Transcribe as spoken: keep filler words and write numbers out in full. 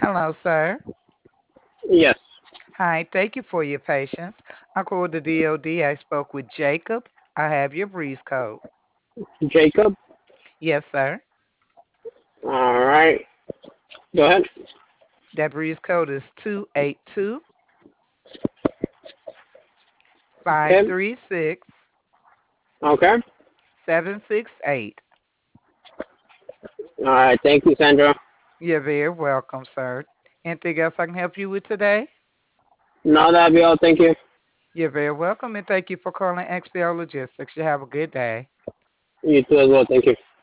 Hello, sir. Yes. Hi, thank you for your patience. I called the D O D. I spoke with Jacob. I have your breeze code. Jacob. Yes, sir. All right. Go ahead. That breeze code is two eight two, five Okay. three six, Okay. seven six eight. All right. Thank you, Sandra. You're very welcome, sir. Anything else I can help you with today? No, that'll be all. Thank you. You're very welcome, and thank you for calling X P O Logistics. You have a good day. You too as well. Thank you.